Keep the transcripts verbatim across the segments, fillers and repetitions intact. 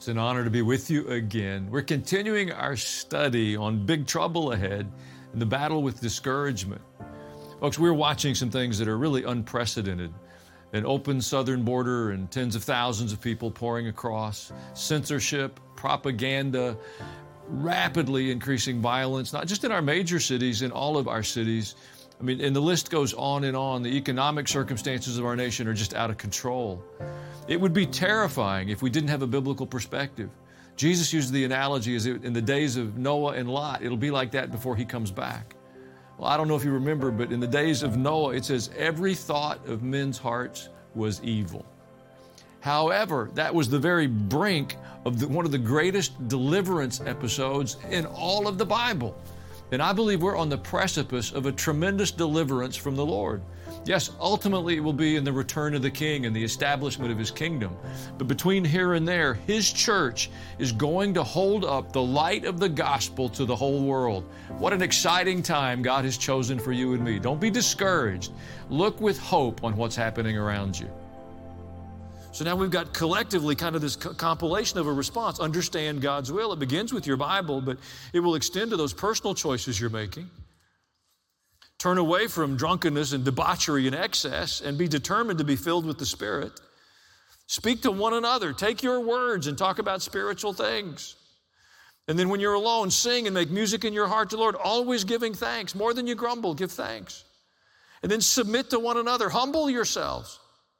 It's an honor to be with you again. We're continuing our study on big trouble ahead and the battle with discouragement. Folks, we're watching some things that are really unprecedented. An open southern border and tens of thousands of people pouring across, censorship, propaganda, rapidly increasing violence, not just in our major cities, in all of our cities. I mean, and the list goes on and on. The economic circumstances of our nation are just out of control. It would be terrifying if we didn't have a biblical perspective. Jesus used the analogy as in the days of Noah and Lot, it'll be like that before he comes back. Well, I don't know if you remember, but in the days of Noah, it says every thought of men's hearts was evil. However, that was the very brink of the, one of the greatest deliverance episodes in all of the Bible. And I believe we're on the precipice of a tremendous deliverance from the Lord. Yes, ultimately it will be in the return of the King and the establishment of His kingdom. But between here and there, His church is going to hold up the light of the gospel to the whole world. What an exciting time God has chosen for you and me. Don't be discouraged. Look with hope on what's happening around you. So now we've got collectively kind of this co- compilation of a response. Understand God's will. It begins with your Bible, but it will extend to those personal choices you're making. Turn away from drunkenness and debauchery and excess and be determined to be filled with the Spirit. Speak to one another. Take your words and talk about spiritual things. And then when you're alone, sing and make music in your heart to the Lord, always giving thanks. More than you grumble, give thanks. And then submit to one another. Humble yourselves.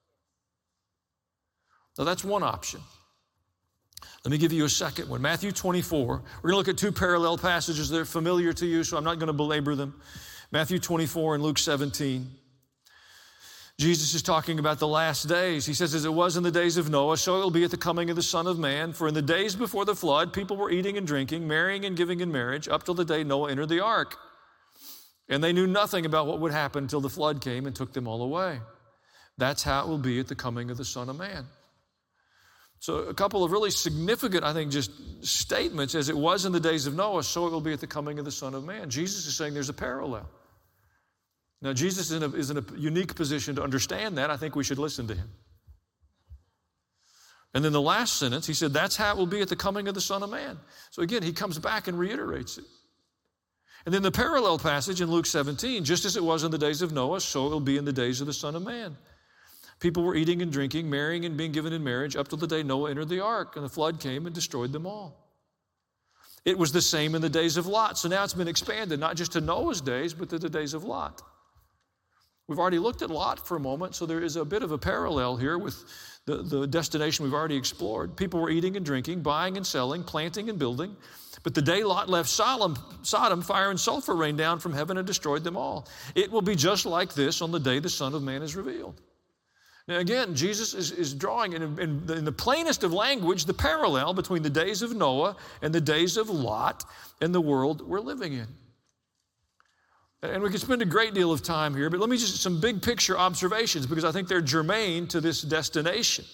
Now that's one option. Let me give you a second one. Matthew twenty-four. We're going to look at two parallel passages that are familiar to you, so I'm not going to belabor them. Matthew twenty-four and Luke seventeen. Jesus is talking about the last days. He says, as it was in the days of Noah, so it will be at the coming of the Son of Man. For in the days before the flood, people were eating and drinking, marrying and giving in marriage, up till the day Noah entered the ark. And they knew nothing about what would happen until the flood came and took them all away. That's how it will be at the coming of the Son of Man. So a couple of really significant, I think, just statements. As it was in the days of Noah, so it will be at the coming of the Son of Man. Jesus is saying there's a parallel. Now, Jesus is in a, is in a unique position to understand that. I think we should listen to Him. And then the last sentence, He said, that's how it will be at the coming of the Son of Man. So again, He comes back and reiterates it. And then the parallel passage in Luke seventeen, just as it was in the days of Noah, so it will be in the days of the Son of Man. People were eating and drinking, marrying and being given in marriage up till the day Noah entered the ark, and the flood came and destroyed them all. It was the same in the days of Lot. So now it's been expanded, not just to Noah's days, but to the days of Lot. We've already looked at Lot for a moment, so there is a bit of a parallel here with the, the destination we've already explored. People were eating and drinking, buying and selling, planting and building. But the day Lot left Sodom, Sodom, fire and sulfur rained down from heaven and destroyed them all. It will be just like this on the day the Son of Man is revealed. Now again, Jesus is, is drawing in, in, in the plainest of language the parallel between the days of Noah and the days of Lot and the world we're living in. And we could spend a great deal of time here, but let me just some big picture observations because I think they're germane to this destination.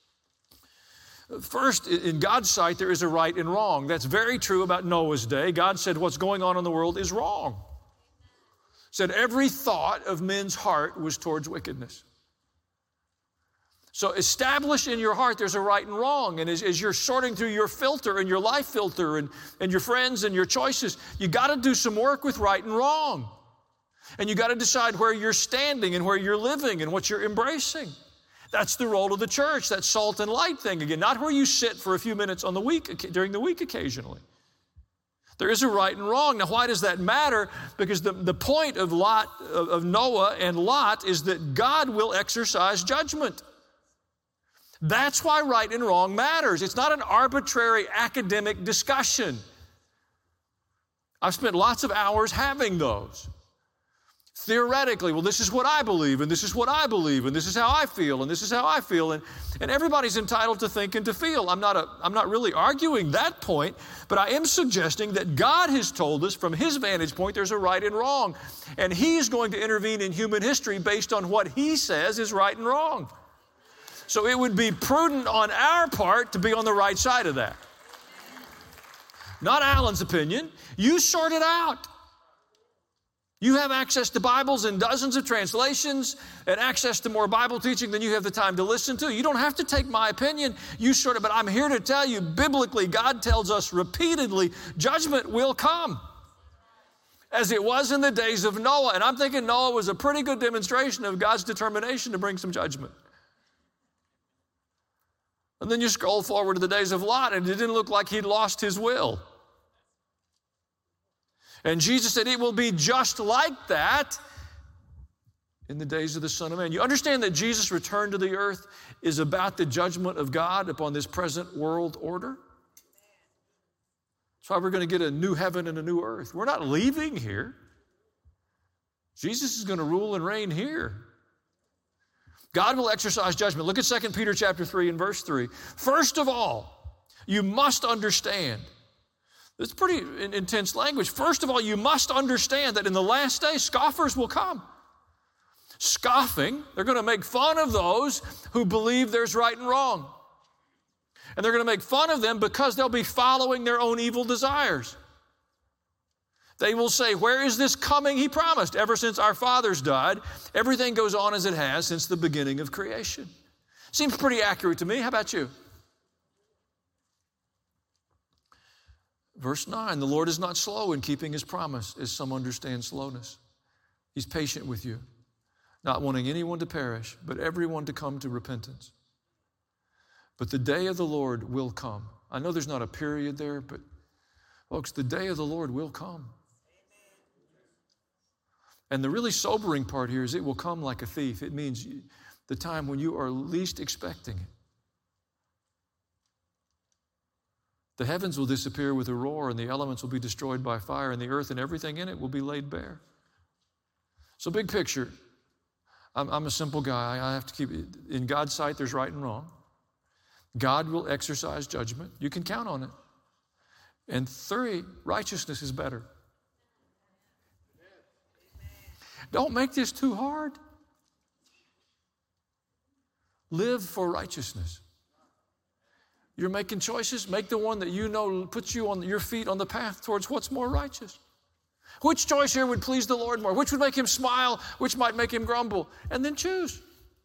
First, in God's sight, there is a right and wrong. That's very true about Noah's day. God said what's going on in the world is wrong. Said every thought of men's heart was towards wickedness. So establish in your heart there's a right and wrong. And as, as you're sorting through your filter and your life filter and, and your friends and your choices, you got to do some work with right and wrong. And you got to decide where you're standing and where you're living and what you're embracing. That's the role of the church, that salt and light thing again, not where you sit for a few minutes on the week during the week occasionally. There is a right and wrong. Now, why does that matter? Because the, the point of Lot, of, of Noah and Lot is that God will exercise judgment. That's why right and wrong matters. It's not an arbitrary academic discussion. I've spent lots of hours having those. Theoretically, well, this is what I believe, and this is what I believe, and this is how I feel, and this is how I feel, and, and everybody's entitled to think and to feel. I'm not, a, I'm not really arguing that point, but I am suggesting that God has told us from His vantage point there's a right and wrong, and He's going to intervene in human history based on what He says is right and wrong. So it would be prudent on our part to be on the right side of that. Not Alan's opinion. You sort it out. You have access to Bibles in dozens of translations and access to more Bible teaching than you have the time to listen to. You don't have to take my opinion. You sort of, but I'm here to tell you, biblically, God tells us repeatedly, judgment will come, as it was in the days of Noah. And I'm thinking Noah was a pretty good demonstration of God's determination to bring some judgment. And then you scroll forward to the days of Lot, and it didn't look like he'd lost his will. And Jesus said it will be just like that in the days of the Son of Man. You understand that Jesus' return to the earth is about the judgment of God upon this present world order? That's why we're going to get a new heaven and a new earth. We're not leaving here. Jesus is going to rule and reign here. God will exercise judgment. Look at Second Peter chapter three and verse three. First of all, you must understand. It's pretty intense language. First of all, you must understand that in the last days, scoffers will come. Scoffing, they're going to make fun of those who believe there's right and wrong. And they're going to make fun of them because they'll be following their own evil desires. They will say, where is this coming he promised? Ever since our fathers died, everything goes on as it has since the beginning of creation. Seems pretty accurate to me. How about you? Verse nine, the Lord is not slow in keeping his promise, as some understand slowness. He's patient with you, not wanting anyone to perish, but everyone to come to repentance. But the day of the Lord will come. I know there's not a period there, but folks, the day of the Lord will come. And the really sobering part here is it will come like a thief. It means the time when you are least expecting it. The heavens will disappear with a roar, and the elements will be destroyed by fire, and the earth and everything in it will be laid bare. So big picture, I'm, I'm a simple guy. I have to keep it. In God's sight, there's right and wrong. God will exercise judgment. You can count on it. And three, righteousness is better. Don't make this too hard. Live for righteousness. You're making choices. Make the one that you know puts you on your feet on the path towards what's more righteous. Which choice here would please the Lord more? Which would make him smile? Which might make him grumble? And then choose.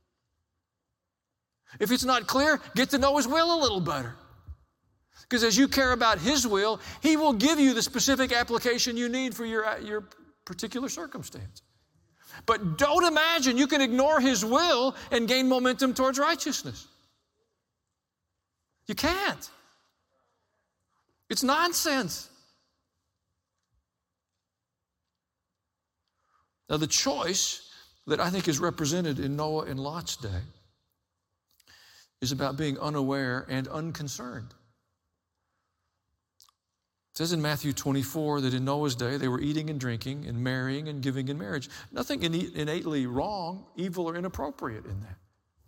If it's not clear, get to know his will a little better. Because as you care about his will, he will give you the specific application you need for your, your particular circumstance. But don't imagine you can ignore his will and gain momentum towards righteousness. You can't. It's nonsense. Now, the choice that I think is represented in Noah and Lot's day is about being unaware and unconcerned. It says in Matthew twenty-four that in Noah's day they were eating and drinking and marrying and giving in marriage. Nothing innately wrong, evil, or inappropriate in that.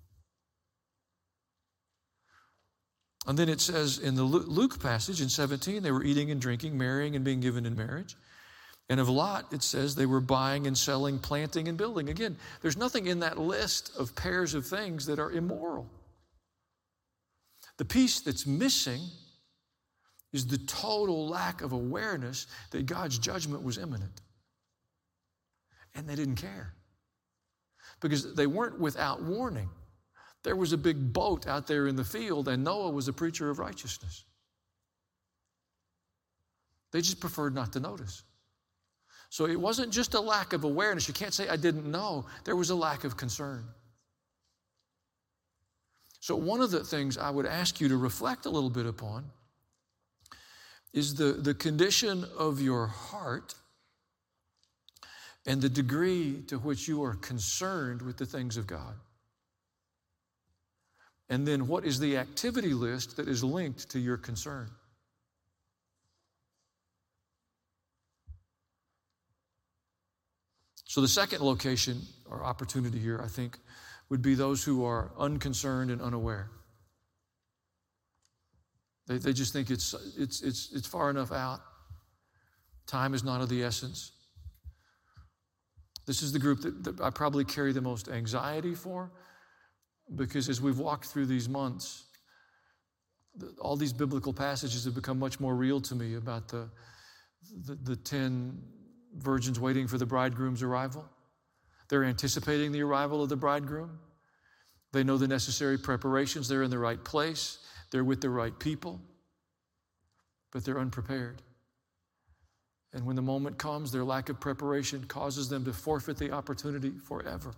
And then it says in the Luke passage in seventeen, they were eating and drinking, marrying and being given in marriage. And of Lot, it says they were buying and selling, planting and building. Again, there's nothing in that list of pairs of things that are immoral. The piece that's missing is the total lack of awareness that God's judgment was imminent. And they didn't care. Because they weren't without warning. There was a big boat out there in the field, and Noah was a preacher of righteousness. They just preferred not to notice. So it wasn't just a lack of awareness. You can't say, I didn't know. There was a lack of concern. So one of the things I would ask you to reflect a little bit upon is the, the condition of your heart and the degree to which you are concerned with the things of God. And then what is the activity list that is linked to your concern? So the second location or opportunity here, I think, would be those who are unconcerned and unaware. They, they just think it's, it's, it's, it's far enough out. Time is not of the essence. This is the group that, that I probably carry the most anxiety for, because as we've walked through these months, the, all these biblical passages have become much more real to me about the, the, the ten Virgins waiting for the bridegroom's arrival. They're anticipating the arrival of the bridegroom. They know the necessary preparations. They're in the right place. They're with the right people. But they're unprepared. And when the moment comes, their lack of preparation causes them to forfeit the opportunity forever.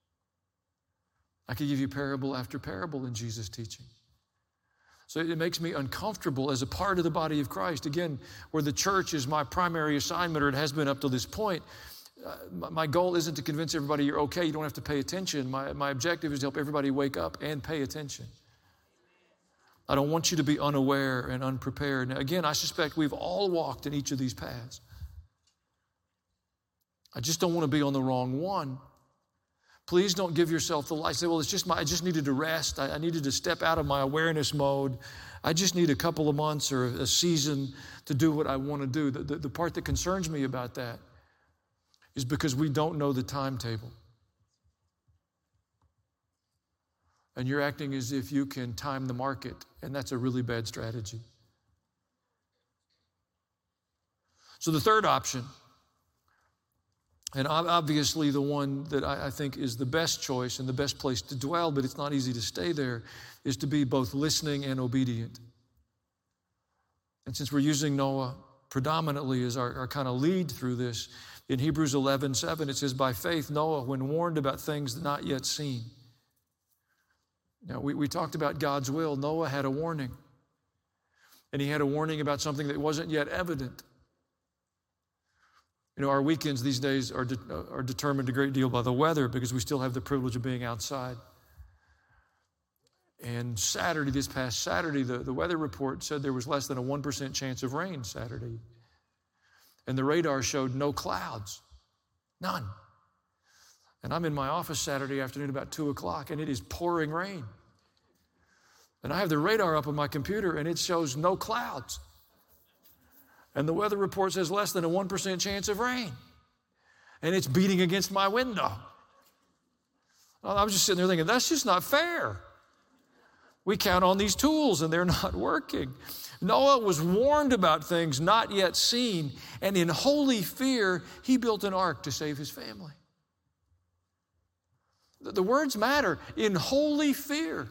I could give you parable after parable in Jesus' teaching. So it makes me uncomfortable as a part of the body of Christ. Again, where the church is my primary assignment, or it has been up to this point, uh, my goal isn't to convince everybody you're okay, you don't have to pay attention. My, my objective is to help everybody wake up and pay attention. I don't want you to be unaware and unprepared. Now, again, I suspect we've all walked in each of these paths. I just don't want to be on the wrong one. Please don't give yourself the lie. Say, well, it's just my, I just needed to rest. I, I needed to step out of my awareness mode. I just need a couple of months or a season to do what I want to do. The, the, the part that concerns me about that is because we don't know the timetable. And you're acting as if you can time the market, and that's a really bad strategy. So the third option, and obviously the one that I think is the best choice and the best place to dwell, but it's not easy to stay there, is to be both listening and obedient. And since we're using Noah predominantly as our, our kind of lead through this, in Hebrews eleven seven, it says, by faith, Noah, when warned about things not yet seen. Now, we, we talked about God's will. Noah had a warning. And he had a warning about something that wasn't yet evident. You know, our weekends these days are, de- are determined a great deal by the weather because we still have the privilege of being outside. And Saturday, this past Saturday, the, the weather report said there was less than a one percent chance of rain Saturday. And the radar showed no clouds, none. And I'm in my office Saturday afternoon about two o'clock, and it is pouring rain. And I have the radar up on my computer, and it shows no clouds. And the weather report says less than a one percent chance of rain. And it's beating against my window. I was just sitting there thinking, that's just not fair. We count on these tools, and they're not working. Noah was warned about things not yet seen, and in holy fear, he built an ark to save his family. The words matter. In holy fear.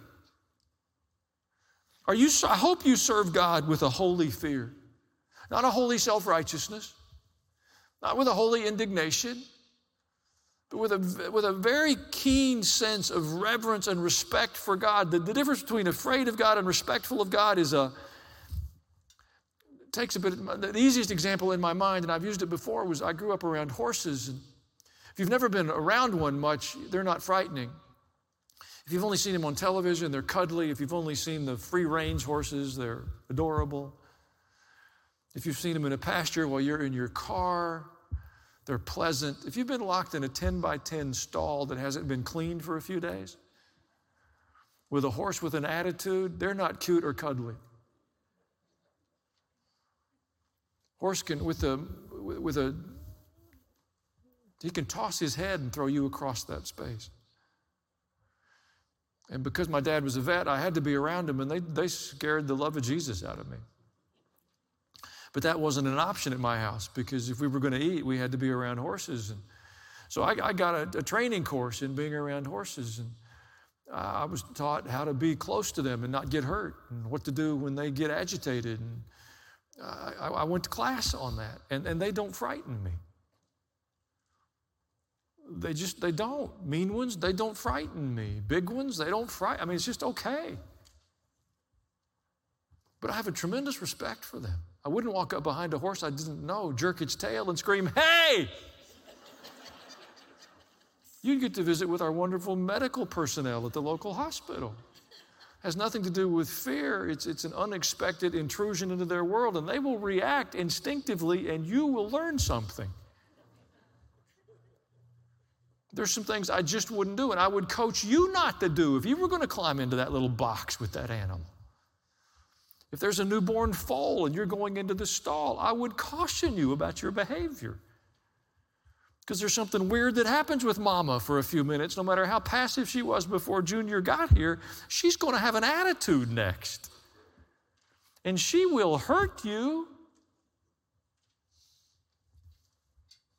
Are you? I hope you serve God with a holy fear. Not a holy self-righteousness. Not with a holy indignation. But with a, with a very keen sense of reverence and respect for God. The, the difference between afraid of God and respectful of God is a... takes a bit... The easiest example in my mind, and I've used it before, was I grew up around horses. And if you've never been around one much, they're not frightening. If you've only seen them on television, they're cuddly. If you've only seen the free-range horses, they're adorable. If you've seen them in a pasture while you're in your car, they're pleasant. If you've been locked in a ten by ten stall that hasn't been cleaned for a few days, with a horse with an attitude, they're not cute or cuddly. Horse can, with a, with a, he can toss his head and throw you across that space. And because my dad was a vet, I had to be around him, and they, they scared the love of Jesus out of me. But that wasn't an option at my house, because if we were going to eat, we had to be around horses. And so I, I got a, a training course in being around horses, and uh, I was taught how to be close to them and not get hurt, and what to do when they get agitated. And uh, I, I went to class on that, and, and they don't frighten me. They just, they don't. Mean ones, they don't frighten me. Big ones, they don't frighten. I mean, it's just okay. But I have a tremendous respect for them. I wouldn't walk up behind a horse I didn't know, jerk its tail and scream, hey! You'd get to visit with our wonderful medical personnel at the local hospital. It has nothing to do with fear. It's, it's an unexpected intrusion into their world, and they will react instinctively, and you will learn something. There's some things I just wouldn't do, and I would coach you not to do if you were going to climb into that little box with that animal. If there's a newborn foal and you're going into the stall, I would caution you about your behavior. Because there's something weird that happens with Mama for a few minutes. No matter how passive she was before Junior got here, she's going to have an attitude next. And she will hurt you.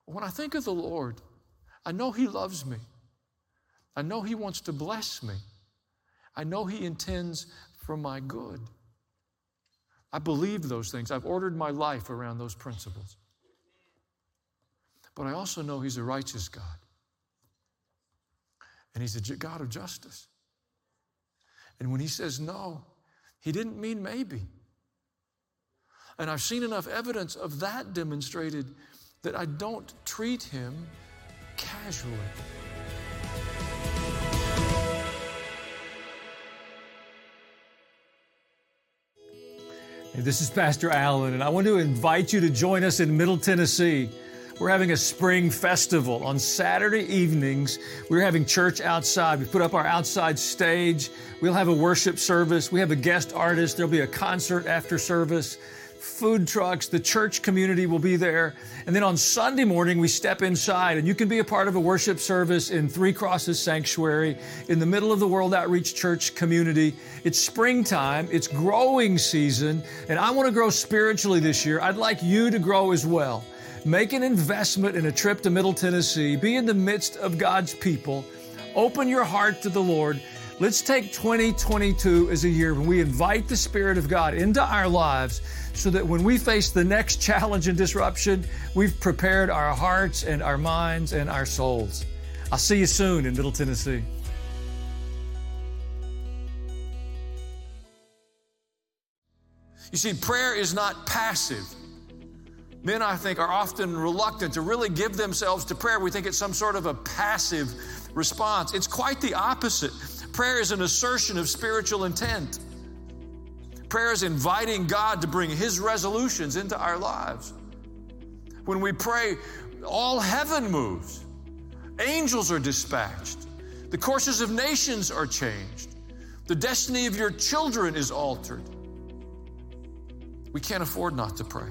When I think of the Lord, I know He loves me. I know He wants to bless me. I know He intends for my good. I believe those things. I've ordered my life around those principles. But I also know He's a righteous God. And He's a God of justice. And when He says no, He didn't mean maybe. And I've seen enough evidence of that demonstrated that I don't treat Him casually. Hey, this is Pastor Allen, and I want to invite you to join us in Middle Tennessee. We're having a spring festival. On Saturday evenings, we're having church outside. We put up our outside stage. We'll have a worship service. We have a guest artist. There'll be a concert after service. Food trucks, the church community will be there. And then on Sunday morning, we step inside, and you can be a part of a worship service in Three Crosses Sanctuary in the middle of the World Outreach Church community. It's springtime, it's growing season, and I want to grow spiritually this year. I'd like you to grow as well. Make an investment in a trip to Middle Tennessee. Be in the midst of God's people. Open your heart to the Lord. Let's take twenty twenty-two as a year when we invite the Spirit of God into our lives so that when we face the next challenge and disruption, we've prepared our hearts and our minds and our souls. I'll see you soon in Middle Tennessee. You see, prayer is not passive. Men, I think, are often reluctant to really give themselves to prayer. We think it's some sort of a passive response. It's quite the opposite. Prayer is an assertion of spiritual intent. Prayer is inviting God to bring His resolutions into our lives. When we pray, all heaven moves. Angels are dispatched. The courses of nations are changed. The destiny of your children is altered. We can't afford not to pray.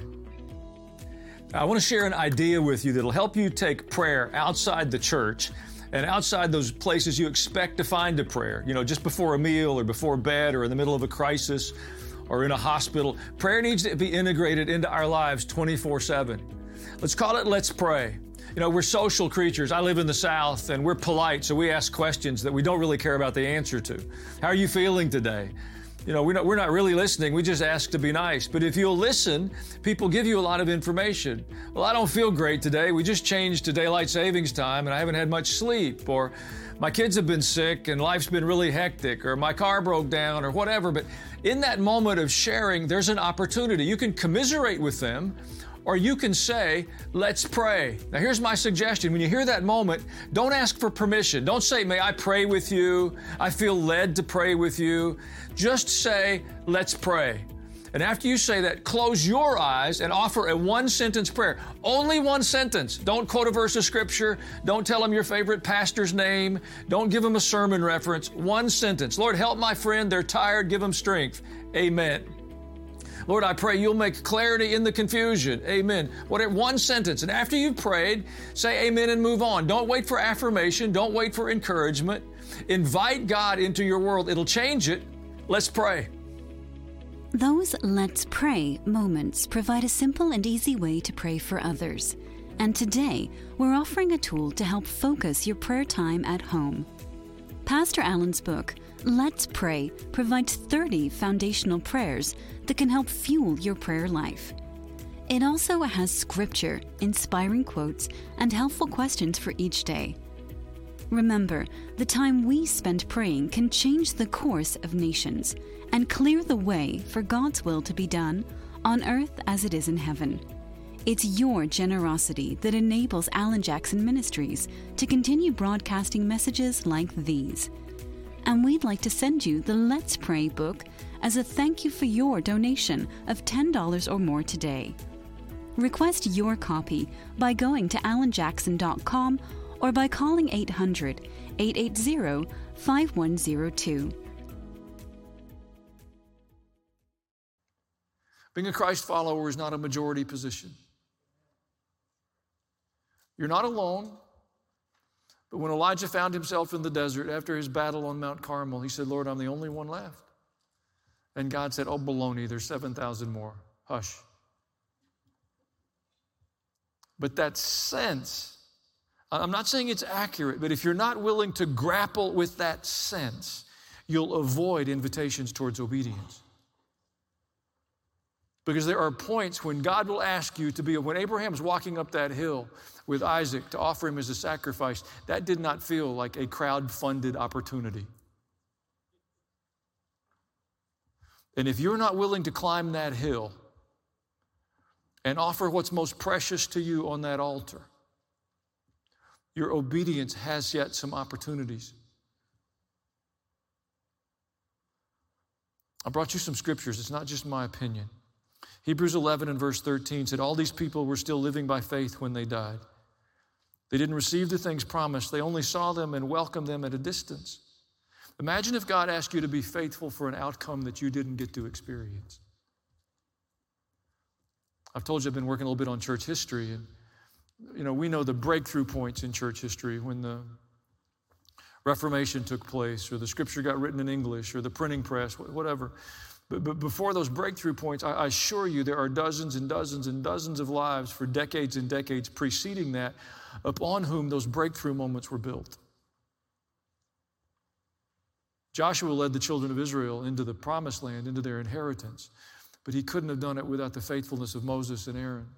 I want to share an idea with you that'll help you take prayer outside the church and outside those places you expect to find a prayer, you know, just before a meal or before bed or in the middle of a crisis or in a hospital. Prayer needs to be integrated into our lives twenty-four seven. Let's call it Let's Pray. You know, we're social creatures. I live in the South and we're polite, so we ask questions that we don't really care about the answer to. How are you feeling today? You know, we're not, we're not really listening. We just ask to be nice. But if you'll listen, people give you a lot of information. Well, I don't feel great today. We just changed to daylight savings time and I haven't had much sleep. Or my kids have been sick and life's been really hectic. Or my car broke down or whatever. But in that moment of sharing, there's an opportunity. You can commiserate with them, or you can say, let's pray. Now, here's my suggestion. When you hear that moment, don't ask for permission. Don't say, may I pray with you? I feel led to pray with you. Just say, let's pray. And after you say that, close your eyes and offer a one-sentence prayer. Only one sentence. Don't quote a verse of Scripture. Don't tell them your favorite pastor's name. Don't give them a sermon reference. One sentence. Lord, help my friend. They're tired. Give them strength. Amen. Lord, I pray you'll make clarity in the confusion. Amen. Whatever, one sentence. And after you've prayed, say amen and move on. Don't wait for affirmation. Don't wait for encouragement. Invite God into your world. It'll change it. Let's pray. Those Let's Pray moments provide a simple and easy way to pray for others. And today, we're offering a tool to help focus your prayer time at home. Pastor Allen's book, Let's Pray, provides thirty foundational prayers that can help fuel your prayer life. It also has scripture, inspiring quotes, and helpful questions for each day. Remember, the time we spend praying can change the course of nations and clear the way for God's will to be done on earth as it is in heaven. It's your generosity that enables Alan Jackson Ministries to continue broadcasting messages like these. And we'd like to send you the Let's Pray book as a thank you for your donation of ten dollars or more today. Request your copy by going to alan jackson dot com or by calling eight hundred, eight eight zero, five one zero two. Being a Christ follower is not a majority position. You're not alone. But when Elijah found himself in the desert after his battle on Mount Carmel, he said, Lord, I'm the only one left. And God said, oh, baloney, there's seven thousand more. Hush. But that sense, I'm not saying it's accurate, but if you're not willing to grapple with that sense, you'll avoid invitations towards obedience. Because there are points when God will ask you to be, when Abraham's walking up that hill with Isaac to offer him as a sacrifice, that did not feel like a crowd-funded opportunity. And if you're not willing to climb that hill and offer what's most precious to you on that altar, your obedience has yet some opportunities. I brought you some scriptures. It's not just my opinion. Hebrews eleven and verse thirteen said, all these people were still living by faith when they died. They didn't receive the things promised. They only saw them and welcomed them at a distance. Imagine if God asked you to be faithful for an outcome that you didn't get to experience. I've told you I've been working a little bit on church history, and you know, we know the breakthrough points in church history when the Reformation took place, or the scripture got written in English, or the printing press, whatever. But, but before those breakthrough points, I, I assure you there are dozens and dozens and dozens of lives for decades and decades preceding that upon whom those breakthrough moments were built. Joshua led the children of Israel into the promised land, into their inheritance, but he couldn't have done it without the faithfulness of Moses and Aaron.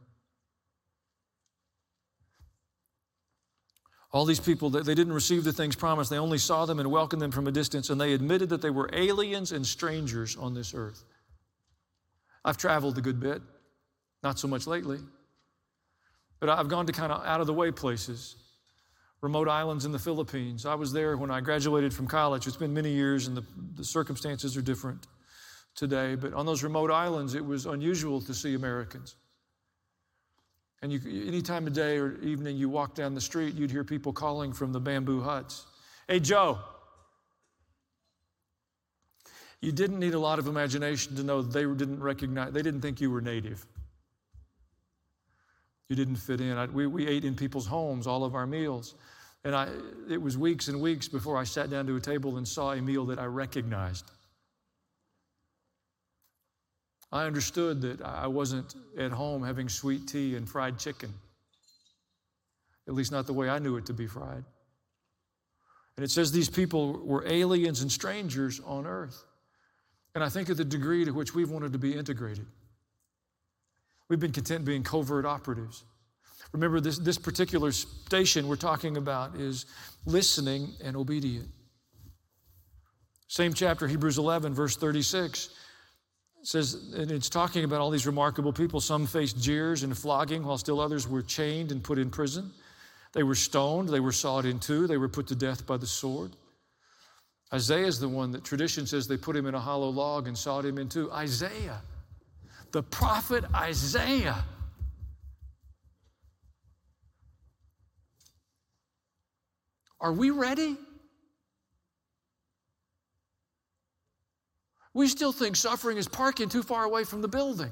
All these people, they didn't receive the things promised. They only saw them and welcomed them from a distance, and they admitted that they were aliens and strangers on this earth. I've traveled a good bit, not so much lately, but I've gone to kind of out-of-the-way places, remote islands in the Philippines. I was there when I graduated from college. It's been many years, and the, the circumstances are different today, but on those remote islands, it was unusual to see Americans. And you, any time of day or evening you walk down the street, you'd hear people calling from the bamboo huts. Hey, Joe. You didn't need a lot of imagination to know that they didn't recognize, they didn't think you were native. You didn't fit in. I, we, we ate in people's homes, all of our meals. And I, it was weeks and weeks before I sat down to a table and saw a meal that I recognized. I understood that I wasn't at home having sweet tea and fried chicken, at least not the way I knew it to be fried. And it says these people were aliens and strangers on earth. And I think of the degree to which we've wanted to be integrated. We've been content being covert operatives. Remember, this, this particular station we're talking about is listening and obedient. Same chapter, Hebrews eleven, verse thirty-six. It says, and it's talking about all these remarkable people. Some faced jeers and flogging, while still others were chained and put in prison. They were stoned, they were sawed in two, they were put to death by the sword. Isaiah is the one that tradition says they put him in a hollow log and sawed him in two. Isaiah, the prophet Isaiah. Are we ready? We still think suffering is parking too far away from the building.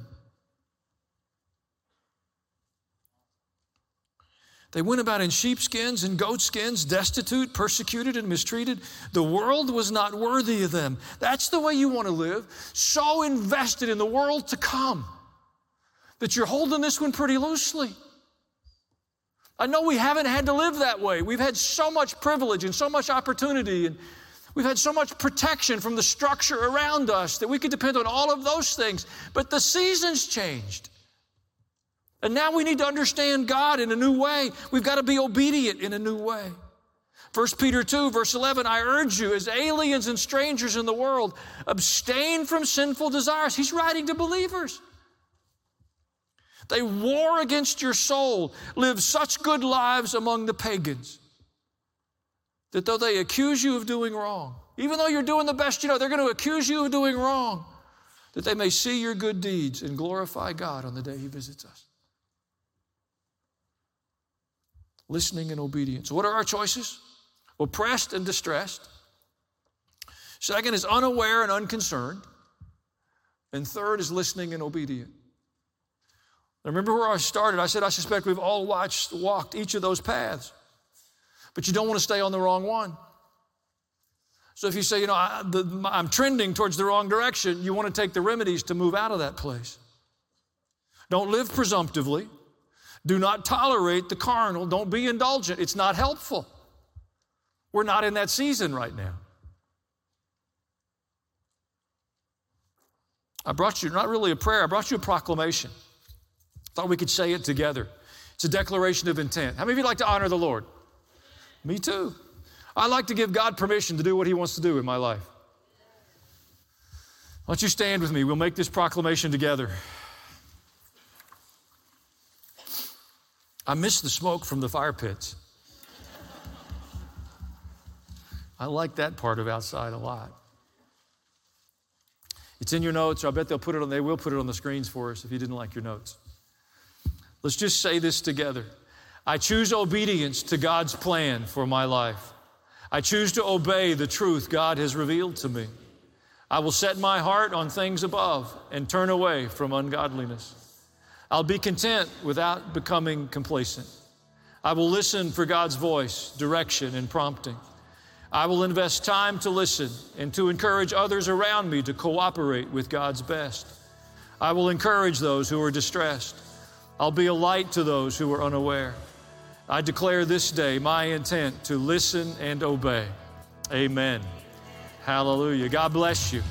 They went about in sheepskins and goatskins, destitute, persecuted, and mistreated. The world was not worthy of them. That's the way you want to live. So invested in the world to come that you're holding this one pretty loosely. I know we haven't had to live that way. We've had so much privilege and so much opportunity, and we've had so much protection from the structure around us that we could depend on all of those things. But the season's changed. And now we need to understand God in a new way. We've got to be obedient in a new way. First Peter two, verse eleven, I urge you as aliens and strangers in the world, abstain from sinful desires. He's writing to believers. They war against your soul. Live such good lives among the pagans that though they accuse you of doing wrong, even though you're doing the best you know, they're going to accuse you of doing wrong, that they may see your good deeds and glorify God on the day He visits us. Listening and obedience. What are our choices? Oppressed and distressed. Second is unaware and unconcerned. And third is listening and obedient. Now remember where I started. I said I suspect we've all watched, walked each of those paths. But you don't want to stay on the wrong one. So if you say, you know, I, the, I'm trending towards the wrong direction, you want to take the remedies to move out of that place. Don't live presumptively. Do not tolerate the carnal. Don't be indulgent. It's not helpful. We're not in that season right now. I brought you, not really a prayer, I brought you a proclamation. Thought we could say it together. It's a declaration of intent. How many of you like to honor the Lord? Me too. I like to give God permission to do what He wants to do in my life. Why don't you stand with me? We'll make this proclamation together. I miss the smoke from the fire pits. I like that part of outside a lot. It's in your notes, or I bet they'll put it on, they will put it on the screens for us if you didn't like your notes. Let's just say this together. I choose obedience to God's plan for my life. I choose to obey the truth God has revealed to me. I will set my heart on things above and turn away from ungodliness. I'll be content without becoming complacent. I will listen for God's voice, direction, and prompting. I will invest time to listen and to encourage others around me to cooperate with God's best. I will encourage those who are distressed. I'll be a light to those who are unaware. I declare this day my intent to listen and obey. Amen. Hallelujah. God bless you.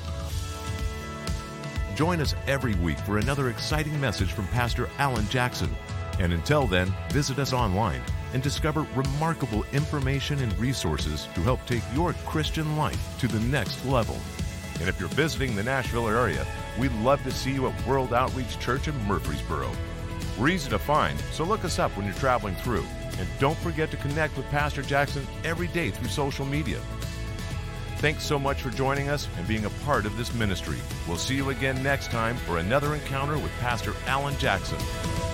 Join us every week for another exciting message from Pastor Alan Jackson. And until then, visit us online and discover remarkable information and resources to help take your Christian life to the next level. And if you're visiting the Nashville area, we'd love to see you at World Outreach Church in Murfreesboro. We're easy to find, so look us up when you're traveling through. And don't forget to connect with Pastor Jackson every day through social media. Thanks so much for joining us and being a part of this ministry. We'll see you again next time for another encounter with Pastor Alan Jackson.